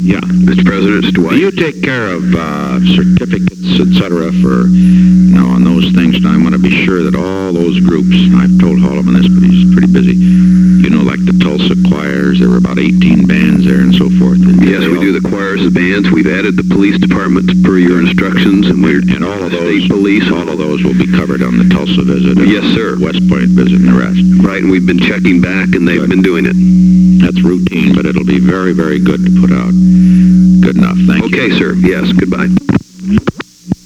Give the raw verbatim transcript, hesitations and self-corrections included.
Yeah. Mister President, it's Dwight. You take care of uh, certificates, et cetera, for, you know, on those things, and I want to be sure that all those groups, I've told Holloman this, but he's pretty busy, you know, like the Tulsa choirs, there were about eighteen bands there and so forth. And Yes, we all, do the choirs, the bands. We've added the police department per your instructions, and we're And all of those, state police. all of those will be covered on the Tulsa visit. and Yes, sir. West Point visit and the rest. Right, and we've been checking back, and they've Good. been doing it. That's routine, but it'll be very, very good to put out. Good enough. Thank you. Okay, sir. Yes, goodbye.